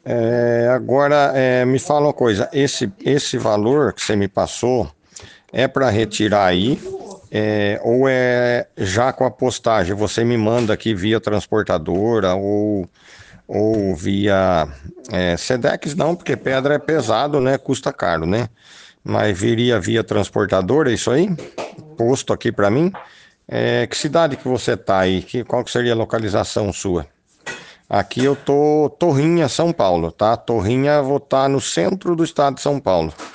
Agora, me fala uma coisa, esse valor que você me passou é para retirar aí, ou é já com a postagem? Você me manda aqui via transportadora ou via Sedex não, porque pedra é pesado, né? Custa caro, né? Mas viria via transportadora, isso aí? Posto aqui para mim? Que cidade que você tá aí? Qual que seria a localização sua? Aqui eu tô Torrinha, São Paulo, tá? Torrinha, vou estar no centro do estado de São Paulo.